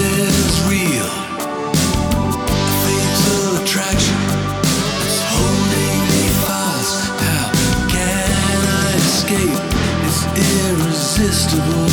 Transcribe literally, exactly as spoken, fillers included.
is real. Fatal attraction is holding me fast. How can I escape? It's irresistible.